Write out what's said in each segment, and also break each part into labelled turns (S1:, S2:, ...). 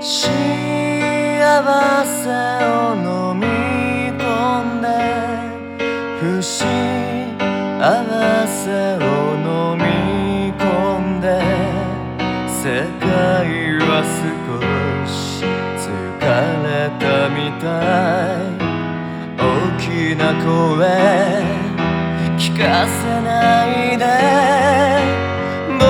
S1: 幸せを飲み込んで不幸せを飲み込んで世界は少し疲れたみたい大きな声聞かせないで僕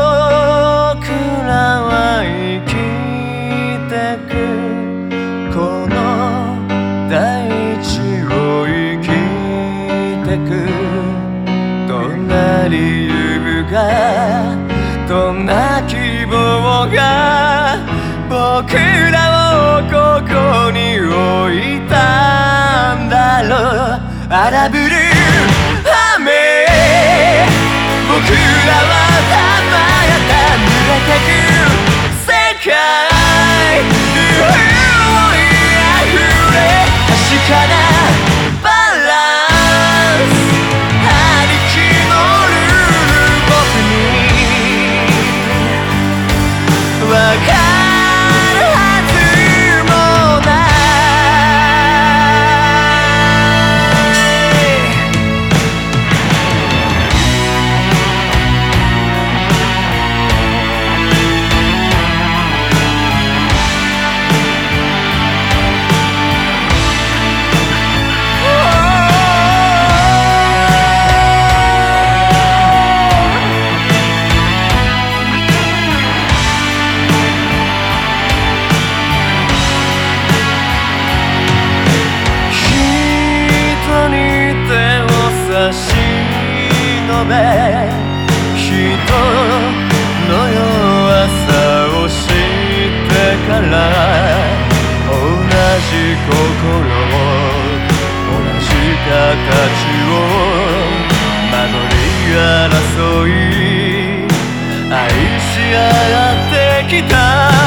S1: らは生きてくこの大地を生きてくどんな理由がどんな希望が僕らをここに置いたんだろう荒ぶる雨僕らはたまやた濡れてく世界潤いあふれ確かなバランスありきのルール僕にわかるはずもない差し伸べ人の弱さを知ってから同じ心同じ形を守り争い愛し合ってきた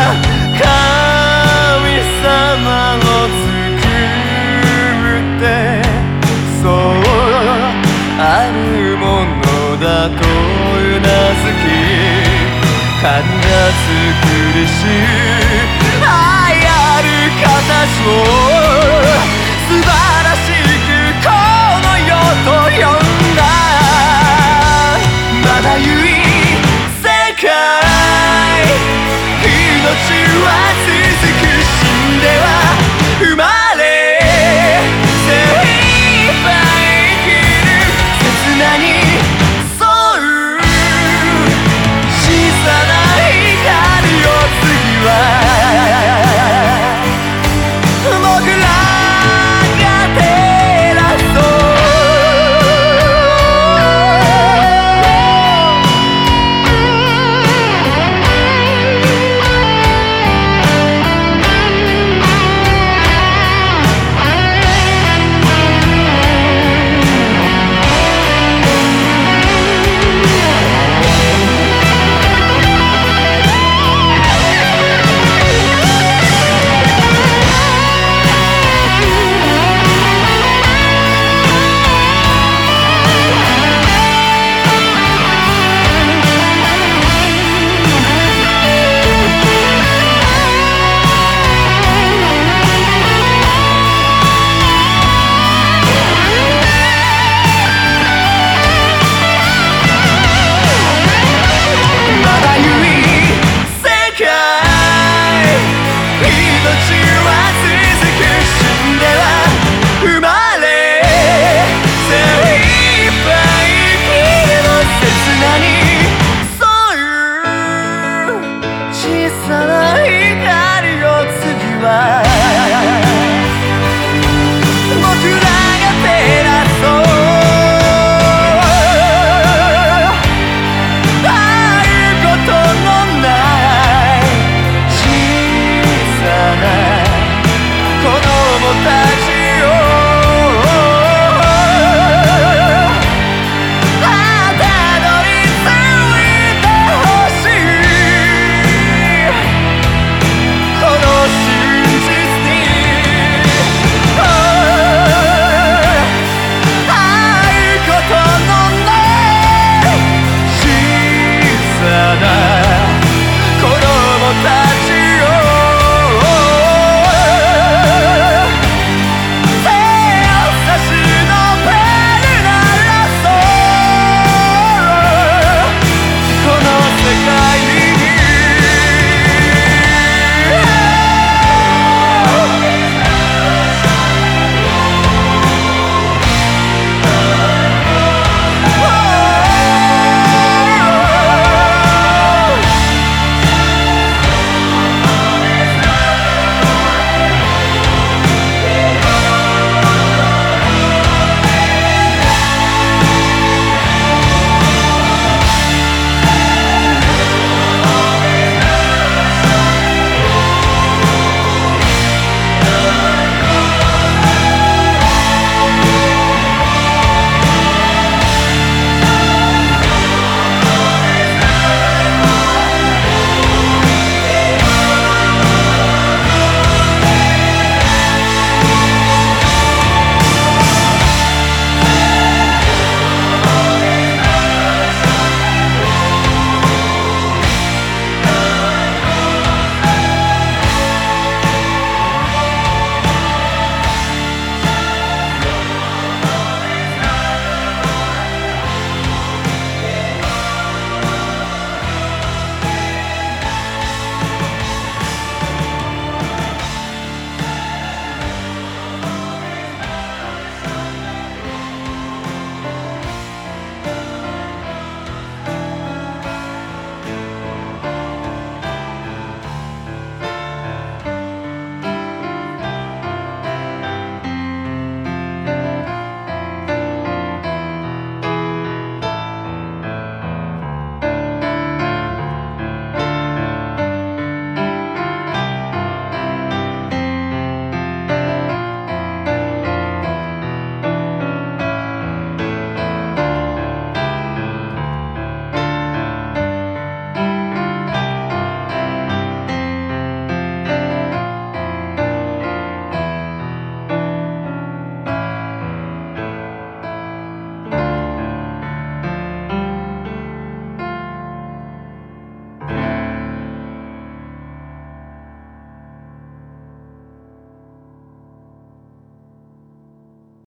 S1: 神様を作ってそうあるものだとうなずき神が作りし愛ある形を